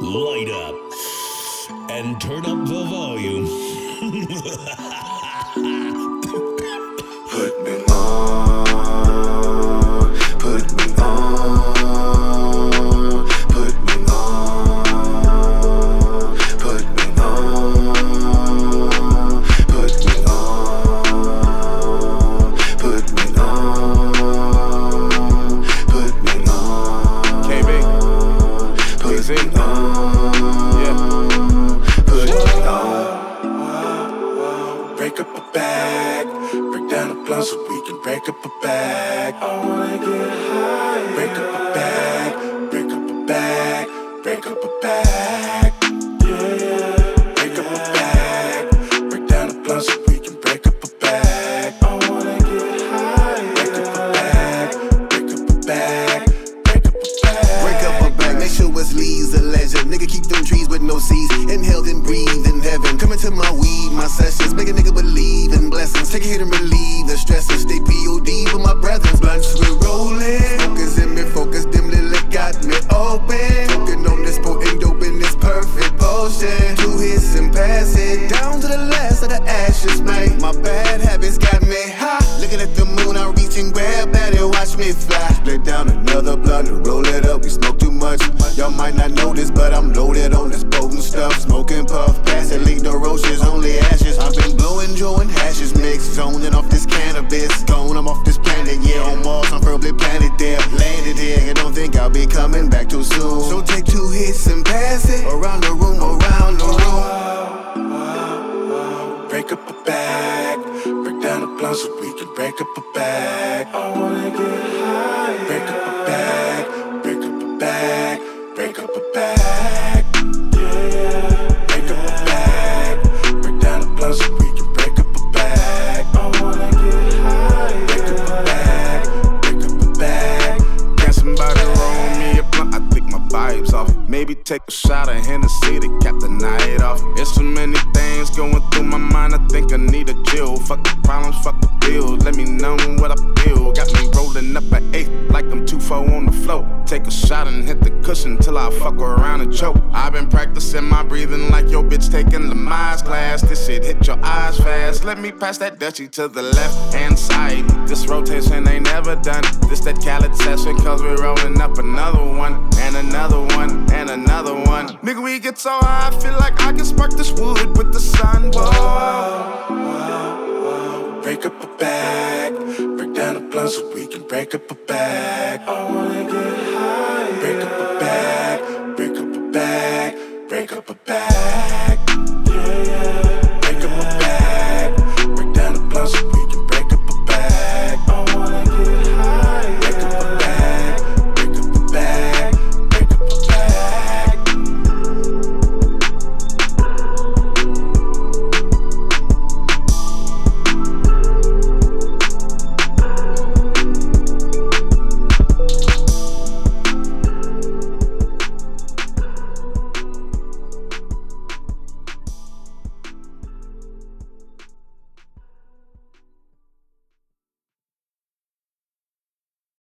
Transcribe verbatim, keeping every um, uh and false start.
light up, and turn up the volume. Put me on, put me on, put me on, put me on, put me on, put me on, put me on. K B, put Easy. me on, Yeah. put me on. Break up a bag, break down a blunt so we can break up a bag. I wanna get high. Break up a bag, break up a bag, break up a bag. Yeah, yeah. Break up a bag, break down a blunt so we can break up a bag. I wanna get high. Break up a bag, break up a bag, break up a bag. Break up a bag, make sure it's Lee's a legend. Nigga, keep them trees with no seeds. Inhale, then breathe in heaven. Come into my weed, my sessions. Make a nigga believe in blessings. Take a hit and relieve the stresses. Stay P O D with my brethren. Blunts, we're rolling. Focus in me, focus dimly, lit got me open. Talking on this potent dope in this perfect potion. Two hits and pass it. Down to the last of the ashes, man. My bad habits got me high. Looking at the moon, I reach and grab that and watch me fly. Split down another blunt and roll it up. We smoke too much. Y'all might not know this, but I'm loaded on this potent stuff. Smoking puff, pass it, leak the roaches, only ashes. I've been blowing, joint hashes mixed. Zoning off this cannabis. Gone, I'm off this planet, yeah. On Mars, I'm firmly planted there. Landed here, I don't think I'll be coming back too soon. So take two hits and pass it. Around the room, around the room. Break up a bag, break down a blunt so we can break up a bag. I wanna get high. Break up a bag, break up a bag, break up a bag. Yeah, yeah. Break up a bag, break down a blunt so we can break up a bag. I wanna get high. Break up a bag, break up a bag. Can somebody roll me a blunt? I think my vibe's off. Maybe take a shot of Hennessy to cap the night off. There's so many things going through my mind, I think I need a chill. Fuck the problems, fuck the bills. Let me know what I feel. Got me rolling up an eighth like I'm two four on the float. Take a shot and hit the cushion till I fuck around and choke. I've been practicing my breathing like your bitch taking Lamaze class. This shit hit your eyes fast. Let me pass that Dutchie to the left hand side. This rotation ain't never done. This that Khaled session, cause we're rolling up another one, and another one, and another one. Nigga, we get so high, I feel like I can spark this wood with the sun. Whoa. Break up a bag, break down a blunt so we can break up a bag. I wanna get